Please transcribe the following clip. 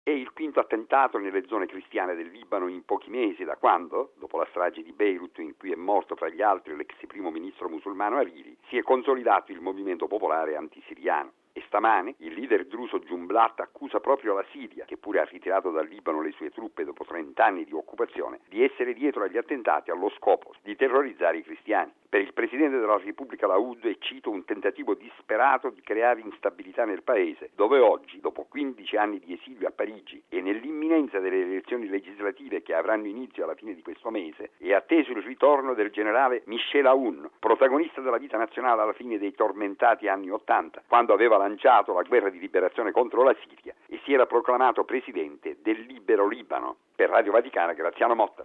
È il quinto attentato nelle zone cristiane del Libano in pochi mesi, da quando, dopo la strage di Beirut in cui è morto fra gli altri l'ex primo ministro musulmano Hariri, si è consolidato il movimento popolare antisiriano. E stamane il leader druso Jumblat accusa proprio la Siria, che pure ha ritirato dal Libano le sue truppe dopo 30 anni di occupazione, di essere dietro agli attentati allo scopo di terrorizzare i cristiani. Per il presidente della Repubblica Laoud è, cito, un tentativo disperato di creare instabilità nel paese, dove oggi, dopo 15 anni di esilio a Parigi e nell'imminenza delle elezioni legislative che avranno inizio alla fine di questo mese, è atteso il ritorno del generale Michel Aoun, protagonista della vita nazionale alla fine dei tormentati anni '80, quando aveva lanciato la guerra di liberazione contro la Siria e si era proclamato presidente del libero Libano. Per Radio Vaticana, Graziano Motta.